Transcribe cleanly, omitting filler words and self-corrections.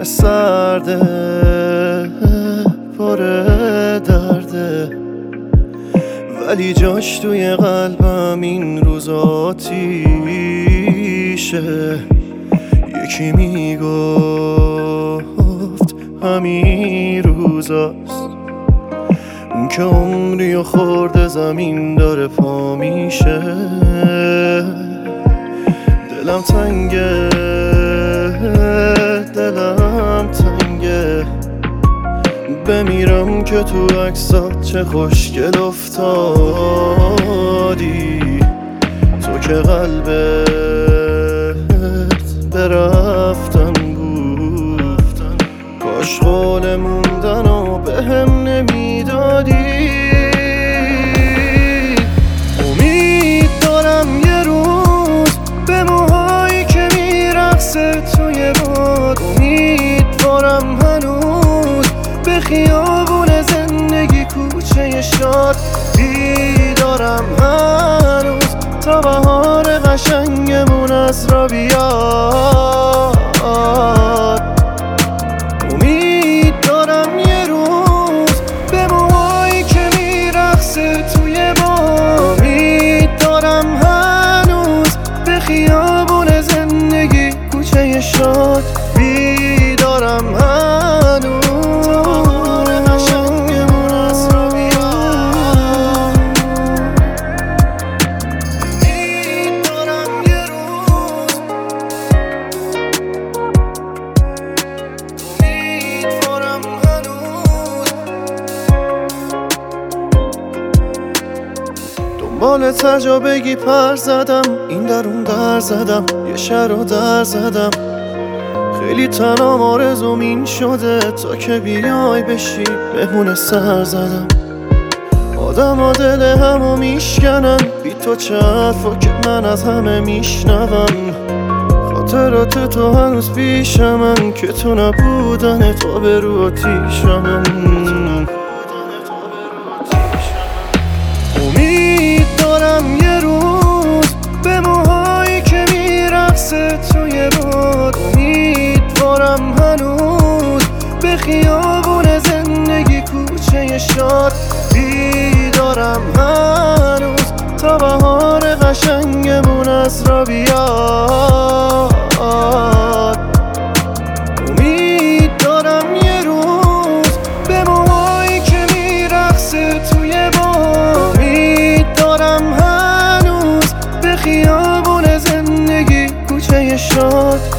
سرده پر درده، ولی جاش توی قلبم این روز آتیشه. یکی میگفت همین روزاست، اون که عمری و خورده زمین داره پا میشه. دلم تنگه دلم تنگه، بمیرم که تو عکسات چه خوشگل افتادی. تو که قلبت برفتن بود، کاش قول موندن و به هم نمیدادی. امید دارم یه روز به موهایی که میرقصه توی باد، امیدوارم هنوز به خیابون زندگی کوچه شاد بیدارم هنوز تا بهار قشنگمون از را بیاد. امید دارم یه روز به موهایی که میرقصه توی باد، امید دارم هنوز به خیابون زندگی کوچه شاد بیدارم هنوز تا بهار قشنگمون از را بیاد. امید دارم یه روز، امیدوارم هنوز دنبال تجابگی پر زدم، این در اون در زدم، یه شهر رو در زدم. خیلی تنم آرزوم این شده تا که بیای بشی بهونه سر زدم. آدم ها دل همو میشکنن، بی تو چه حرفا که من از همه میشنوم. خاطرات تو هنوز پیشمن که تو نبودن تا به رو آتیشم. امید دارم یه روز به موهایی که میرقصه توی باد، امیدوارم هنوز به خیابون زندگی کوچه شاد بیدارم هنوز تا بهار قشنگمون از را بیاد. امید دارم یه روز به موهایی که میرقصه توی باد، امید دارم هنوز به خیابون زندگی کوچه شاد